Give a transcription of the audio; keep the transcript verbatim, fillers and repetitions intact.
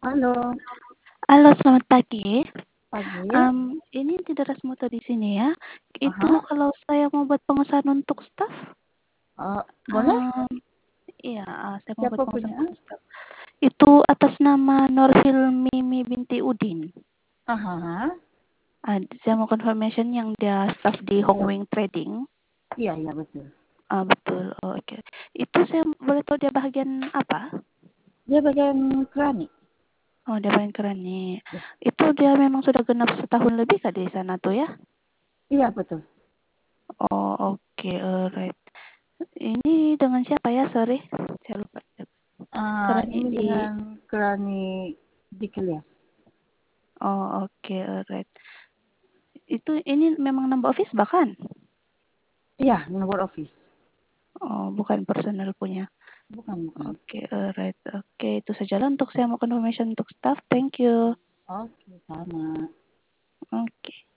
Halo. Halo, selamat pagi. Pagi. Um, ini tidak Rasmuta di sini ya. Itu Aha. kalau saya mau buat pemesanan untuk staf, Oh, boleh? um, iya, uh, saya mau buat Siapa pemesanan punya? untuk staf. Itu atas nama Norhil Mimi binti Udin. Aha. Uh, saya mau confirmation yang dia staf di Hongwing Trading. Iya, iya betul. Uh, betul, oh, oke. Okay. Itu saya boleh tahu dia bagian apa? Dia bagian kerani. Oh, dia bagian keren nih. Ya. Itu dia memang sudah genap setahun lebih kah di sana tuh ya? Iya betul. Oh, oke, okay, alright. Ini dengan siapa ya? Sorry, saya lupa. Uh, Kerani ini di. dengan kerani di Kelias. Oh, oke, okay, alright. Itu ini memang number office bahkan? Iya, nomor office. Oh, bukan personal punya. Bukan, bukan. Oke, okay, alright. Oke, okay, itu saja lah untuk saya mau confirmation untuk staff. Thank you. Oke, sama. Oke. Okay.